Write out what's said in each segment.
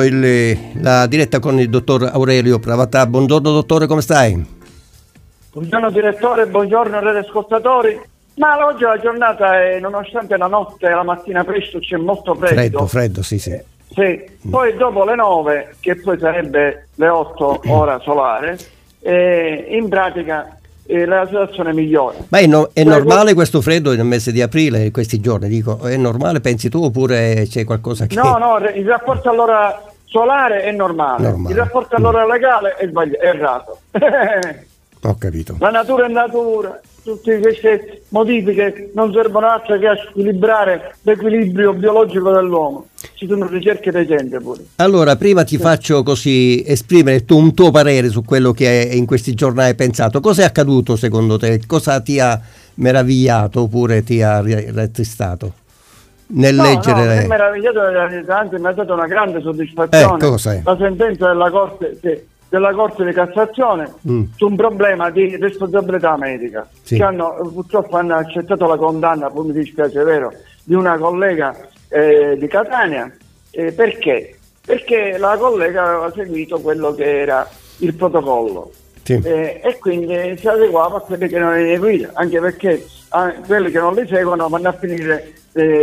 la diretta con il dottor Aurelio Pravatà. Buongiorno dottore, come stai? Buongiorno direttore, buongiorno radioascoltatori. Ma oggi la giornata è, nonostante la notte e la mattina presto c'è molto freddo. Freddo, sì. Sì. Poi dopo le 9, che poi sarebbe le 8 ora solare, in pratica la situazione migliore. Ma è normale questo freddo nel mese di aprile, questi giorni? Dico, è normale, pensi tu, oppure c'è qualcosa che... No, il rapporto all'ora solare è normale. Il rapporto all'ora legale è errato. Ho capito. La natura è natura, tutte queste modifiche non servono altro che a squilibrare l'equilibrio biologico dell'uomo. Ci sono ricerche recenti pure. Allora, prima ti faccio così esprimere un tuo parere su quello che in questi giorni hai pensato. Cosa è accaduto secondo te? Cosa ti ha meravigliato oppure ti ha rattristato nel leggere? No, mi è meravigliato, anzi mi ha dato una grande soddisfazione la sentenza della Corte di Cassazione su un problema di responsabilità medica, che purtroppo hanno accettato la condanna, poi mi dispiace, è vero, di una collega di Catania. Perché? Perché la collega aveva seguito quello che era il protocollo e quindi si adeguava a quelli che non erano guida, anche perché quelli che non li seguono vanno a finire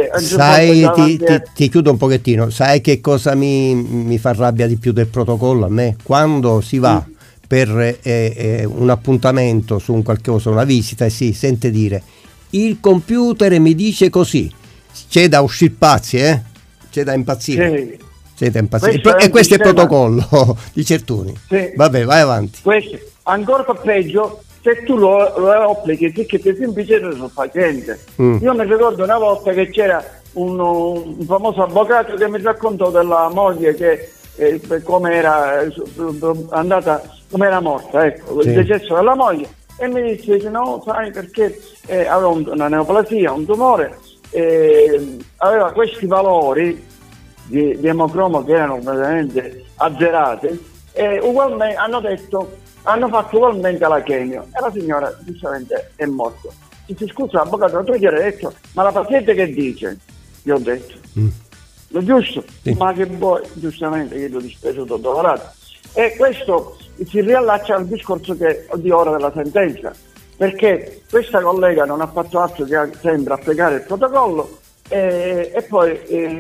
ti chiudo un pochettino. Sai che cosa mi fa rabbia di più del protocollo a me? Quando si va per un appuntamento su un qualcosa, una visita, e si sente dire il computer mi dice così. C'è da uscire pazzi, c'è da impazzire. C'è da impazzire. E questo è il protocollo di Certuni. Vabbè, vai avanti. Questo ancora peggio se tu lo applichi, che ti semplicemente sul paziente. Io mi ricordo una volta che c'era un famoso avvocato che mi raccontò della moglie che come era morta, ecco, il decesso della moglie, e mi disse no, sai, perché aveva una neoplasia, un tumore, aveva questi valori di emocromo che erano praticamente azzerati, e ugualmente hanno fatto ugualmente la chemio, e la signora giustamente è morta. Dice, scusa avvocato, tu gli hai detto, ma la paziente che dice? Gli ho detto, lo giusto? Ma che vuoi? Giustamente io l'ho dispiaciuto, dolorato. E questo si riallaccia al discorso di ora della sentenza, perché questa collega non ha fatto altro che sembra applicare il protocollo, e poi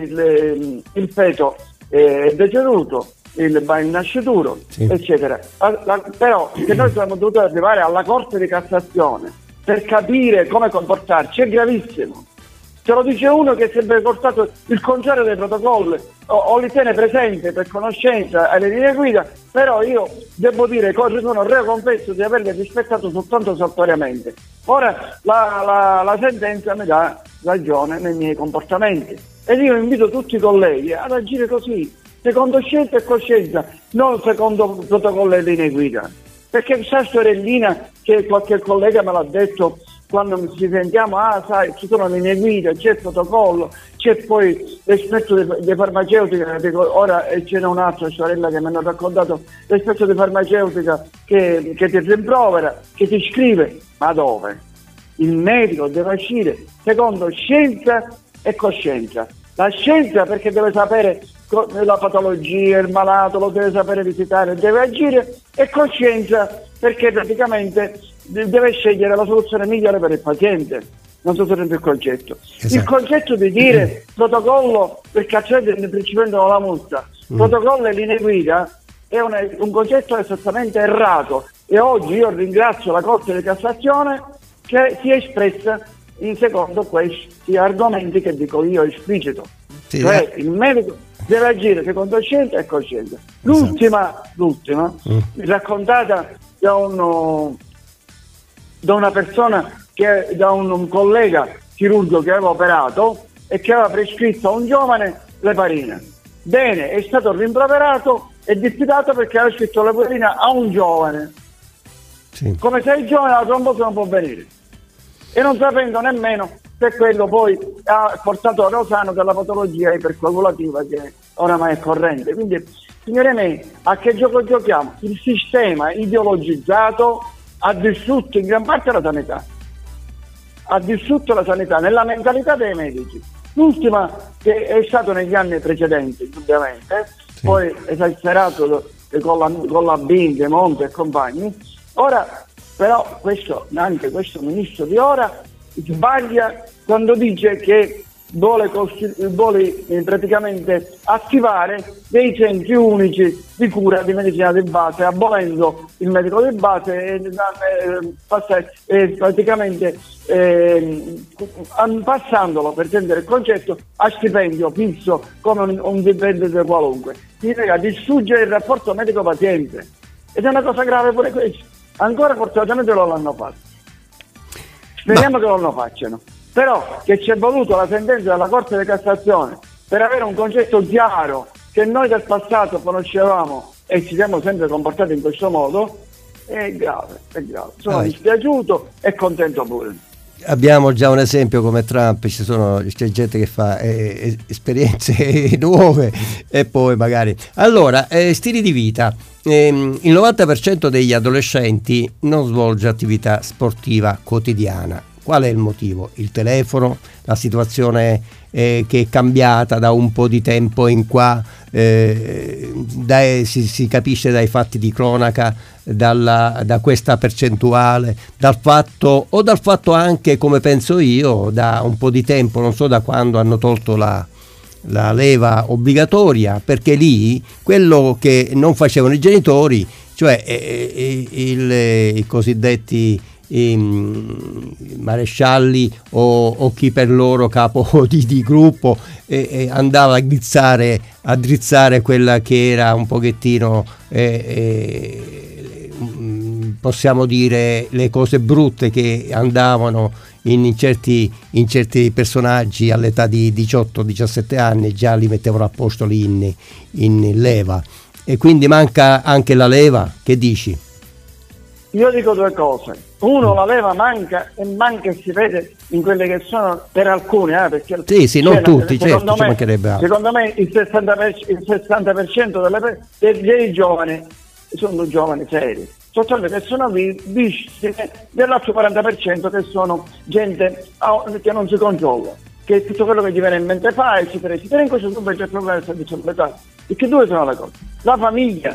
il feto è deceduto, il nascituro, eccetera. Però che noi siamo dovuti arrivare alla Corte di Cassazione per capire come comportarci è gravissimo. Ce lo dice uno che si è portato il contrario dei protocolli o li tiene presente per conoscenza alle linee guida, però io devo dire che sono reo confesso di averle rispettato soltanto saltuariamente. Ora la sentenza mi dà ragione nei miei comportamenti e io invito tutti i colleghi ad agire così, secondo scelta e coscienza, non secondo protocollo e linee guida. Perché questa sorellina che qualche collega me l'ha detto quando ci sentiamo, sai, ci sono linee guida, c'è il protocollo, c'è poi l'esperto di farmaceutica, ora ce n'è un'altra sorella che mi hanno raccontato, l'esperto di farmaceutica che ti rimprovera, che ti scrive, ma dove? Il medico deve agire secondo scienza e coscienza. La scienza perché deve sapere la patologia, il malato lo deve sapere visitare, deve agire, e coscienza perché praticamente deve scegliere la soluzione migliore per il paziente. Non so se rende il concetto. Esatto. Il concetto di dire protocollo per cacciare il principio la multa, protocollo e linee guida è un concetto esattamente errato, e oggi io ringrazio la Corte di Cassazione che si è espressa in secondo questi argomenti che dico io esplicito. Cioè il medico deve agire secondo scienza e coscienza. L'ultima raccontata da una persona, da un collega chirurgo che aveva operato e che aveva prescritto a un giovane l'eparina. Bene, è stato rimproverato e diffidato perché aveva scritto l'eparina a un giovane. Come se il giovane la trombosi non può venire, e non sapendo nemmeno se quello poi ha portato a Rosano della patologia ipercoagulativa che oramai è corrente. Quindi, signore miei, a che gioco giochiamo? Il sistema ideologizzato ha distrutto in gran parte la sanità, nella mentalità dei medici. L'ultima che è stato negli anni precedenti, indubbiamente, poi esagerato con la Bing, Monte e compagni. Ora però anche questo ministro di ora sbaglia quando dice che vuole praticamente attivare dei centri unici di cura di medicina di base, abolendo il medico di base e praticamente passandolo, per intendere il concetto, a stipendio fisso come un dipendente qualunque. Significa distruggere il rapporto medico-paziente, ed è una cosa grave pure questo. Ancora fortunatamente non l'hanno fatto, speriamo che non lo facciano. Però che ci è voluto la sentenza della Corte di Cassazione per avere un concetto chiaro che noi del passato conoscevamo e ci siamo sempre comportati in questo modo, è grave. Sono dispiaciuto e contento pure. Abbiamo già un esempio come Trump, c'è gente che fa esperienze nuove e poi magari... Allora, stili di vita. Il 90% degli adolescenti non svolge attività sportiva quotidiana. Qual è il motivo? Il telefono, la situazione che è cambiata da un po' di tempo in qua, si capisce dai fatti di cronaca, da questa percentuale, dal fatto anche, come penso io, da un po' di tempo, non so da quando hanno tolto la leva obbligatoria, perché lì quello che non facevano i genitori, cioè i cosiddetti marescialli o chi per loro capo di gruppo, andava a drizzare quella che era un pochettino possiamo dire le cose brutte che andavano in certi personaggi all'età di 18-17 anni, già li mettevano a posto lì in leva, e quindi manca anche la leva. Che dici? Io dico due cose. Uno, la leva manca e si vede in quelle che sono, per alcuni, perché sì, non tutti, certo, ci mancherebbe altro. Secondo me il 60% dei giovani sono giovani seri, soltanto che sono visti dell'altro 40% che sono gente che non si controlla, che tutto quello che gli viene in mente fa e eccetera. In questo punto c'è il problema del servizio militare, perché due sono le cose: la famiglia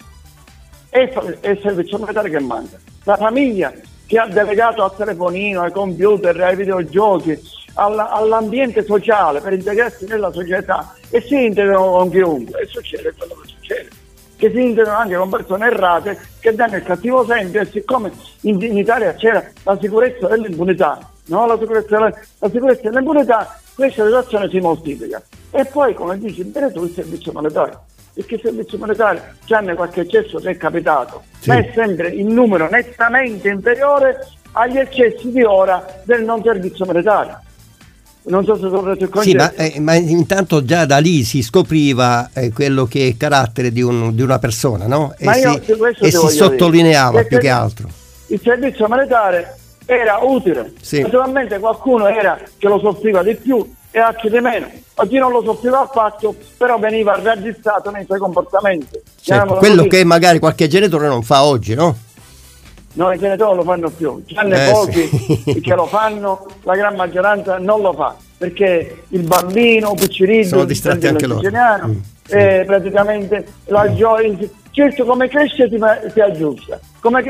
e il servizio militare che manca. La famiglia che ha delegato al telefonino, ai computer, ai videogiochi, all'ambiente sociale per integrarsi nella società, e si integrano con chiunque, e succede quello che succede, che si integrano anche con persone errate che danno il cattivo esempio. E siccome in Italia c'era la sicurezza dell'impunità, no? La sicurezza dell'impunità, questa situazione si moltiplica. E poi, come dici bene tu, il servizio militare, perché il servizio militare, tranne qualche eccesso che è capitato, ma è sempre in numero nettamente inferiore agli eccessi di ora del non servizio militare. Non so se sono il concetto. Sì, ma intanto già da lì si scopriva quello che è il carattere di una persona, no? E si sottolineava più che altro. Il servizio militare era utile, naturalmente qualcuno era che lo soffriva di più e altri di meno, a chi non lo soffriva affatto, però veniva registrato nei suoi comportamenti. Certo, quello che magari qualche genitore non fa oggi, no? No, i genitori non lo fanno più, c'hanno pochi che lo fanno, la gran maggioranza non lo fa, perché il bambino, Piccirillo, sono distratti anche loro. Praticamente la gioia, certo, come cresce si aggiusta, come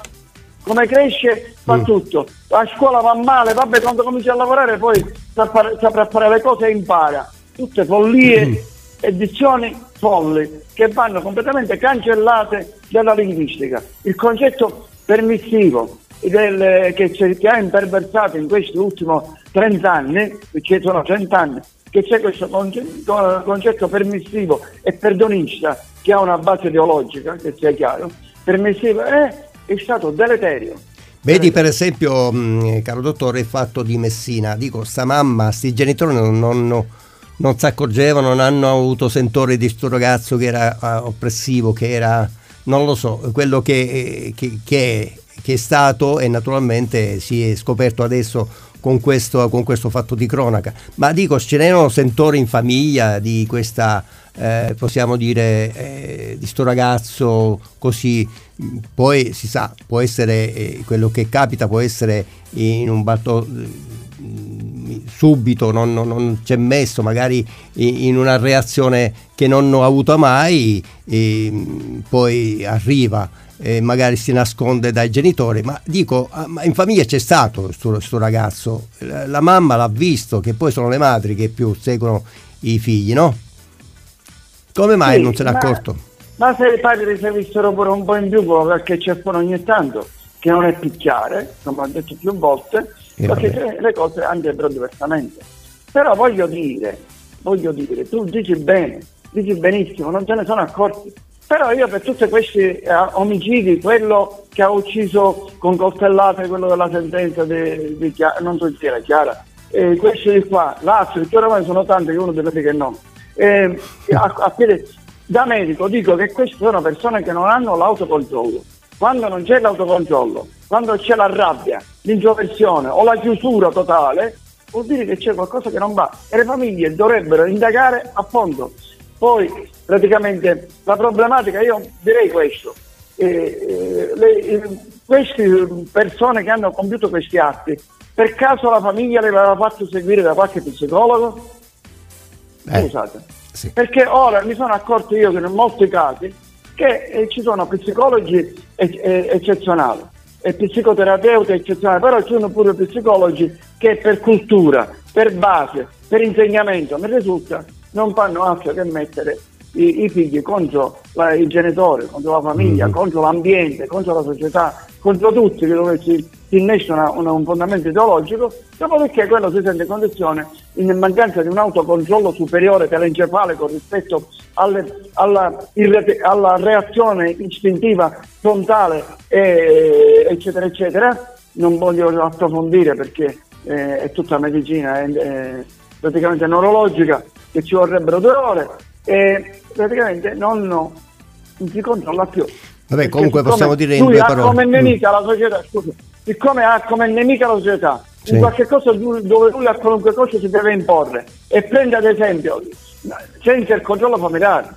cresce fa tutto, a scuola va male, vabbè, quando comincia a lavorare poi saprà fare le cose e impara, tutte follie e dizioni folli che vanno completamente cancellate dalla linguistica. Il concetto permissivo che ha imperversato in questi ultimi 30 anni, perché sono 30 anni che c'è questo concetto permissivo e perdonista che ha una base ideologica, che sia chiaro, permissivo è stato deleterio. Vedi per esempio, caro dottore, il fatto di Messina. Dico, sta mamma, sti genitori non si accorgevano, non hanno avuto sentore di sto ragazzo che era oppressivo, che era, non lo so, quello che è stato, e naturalmente si è scoperto adesso con questo fatto di cronaca. Ma dico, ce n'erano sentori in famiglia di questa, possiamo dire, di sto ragazzo così. Poi si sa, può essere quello che capita, può essere in un subito non c'è messo, magari in una reazione che non ho avuto mai, poi arriva, magari si nasconde dai genitori, ma dico, ma in famiglia c'è stato sto ragazzo, la mamma l'ha visto, che poi sono le madri che più seguono i figli, no? Come mai non se n'è accorto? Ma se i padri si vissero pure un po' in più, perché c'è pure ogni tanto che non è picchiare, come ho detto più volte, perché le cose andrebbero diversamente. Però voglio dire, tu dici bene, dici benissimo, non se ne sono accorti. Però io per tutti questi omicidi, quello che ha ucciso con coltellate, quello della sentenza di Chiara, non so se era Chiara, questi di qua, l'altro, che oramai sono tanti che uno deve dire che no. Da medico dico che queste sono persone che non hanno l'autocontrollo. Quando non c'è l'autocontrollo, quando c'è la rabbia, l'introversione o la chiusura totale, vuol dire che c'è qualcosa che non va e le famiglie dovrebbero indagare a fondo. Poi praticamente la problematica, io direi questo, queste persone che hanno compiuto questi atti, per caso la famiglia le aveva fatto seguire da qualche psicologo? Scusate. Sì. Perché ora mi sono accorto io che in molti casi che ci sono psicologi eccezionali e psicoterapeuti eccezionali, però ci sono pure psicologi che per cultura, per base, per insegnamento, mi risulta, non fanno altro che mettere i figli contro i genitori, contro la famiglia, contro l'ambiente, contro la società, contro tutti, dove si innesca un fondamento ideologico, dopodiché quello si sente in condizione, in mancanza di un autocontrollo superiore telencefalico rispetto alla reazione istintiva frontale, eccetera eccetera. Non voglio approfondire perché è tutta medicina, è praticamente neurologica, che ci vorrebbero 2 ore, e praticamente non si controlla più. Vabbè, comunque possiamo dire in 2 parole. Lui ha come nemica la società, scusa, siccome ha come nemica la società, in qualche cosa dove lui a qualunque cosa si deve imporre, e prende ad esempio, senza il controllo familiare,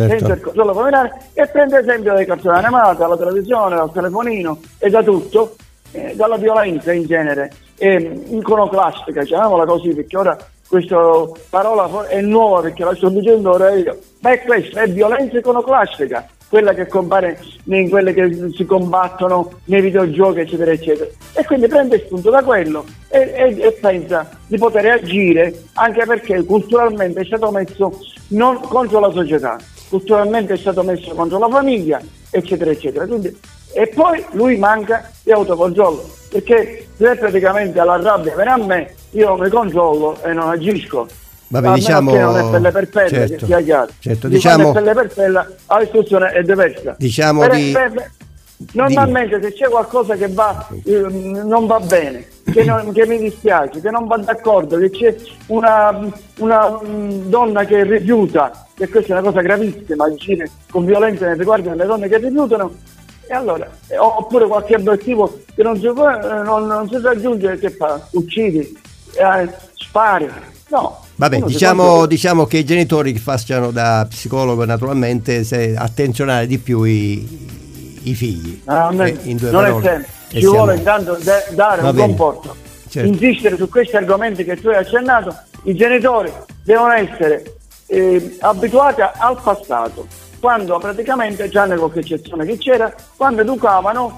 e prende esempio dai cartoni animati, dalla televisione, dal telefonino e da tutto, dalla violenza in genere, iconoclastica, chiamiamola così, perché ora questa parola è nuova perché la sto dicendo ora io, ma questa è violenza iconoclastica, quella che compare in quelle che si combattono nei videogiochi, eccetera eccetera, e quindi prende spunto da quello e pensa di poter agire, anche perché culturalmente è stato messo non contro la società, culturalmente è stato messo contro la famiglia, eccetera eccetera. Quindi, e poi lui manca di autocontrollo, perché se praticamente alla rabbia viene a me, io mi controllo e non agisco. Vabbè, diciamo, che non è pelle per pelle, certo, che sia chiaro. Certo, diciamo, è pelle per pelle, la discussione è diversa. Diciamo normalmente se c'è qualcosa che va non va bene, che mi dispiace, che non va d'accordo, che c'è una donna che rifiuta, che questa è una cosa gravissima, agire con violenza nei riguardi delle donne che rifiutano, e allora, oppure qualche obiettivo che non si raggiunge, che fa? Uccidi, spari, no. Vabbè, diciamo che i genitori che facciano da psicologo naturalmente attenzionare di più i figli. In 2 non parole. È sempre, ci vuole intanto dare un comporto, certo. Insistere su questi argomenti che tu hai accennato. I genitori devono essere abituati al passato, quando praticamente, già nella qualche eccezione che c'era, quando educavano,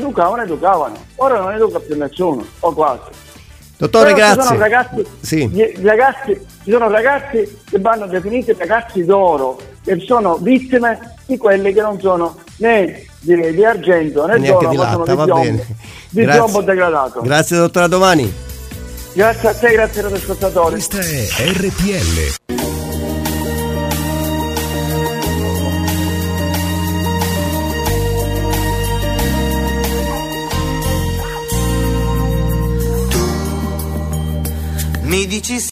ora non educa più nessuno, o quasi. Dottore, però grazie. Ci sono ragazzi che vanno definiti ragazzi d'oro, che sono vittime di quelli che non sono né di argento né d'oro, ma sono di piombo degradato. Grazie dottore, a domani. Grazie a te, grazie ai ascoltatori. Questa è RPL. Mi dici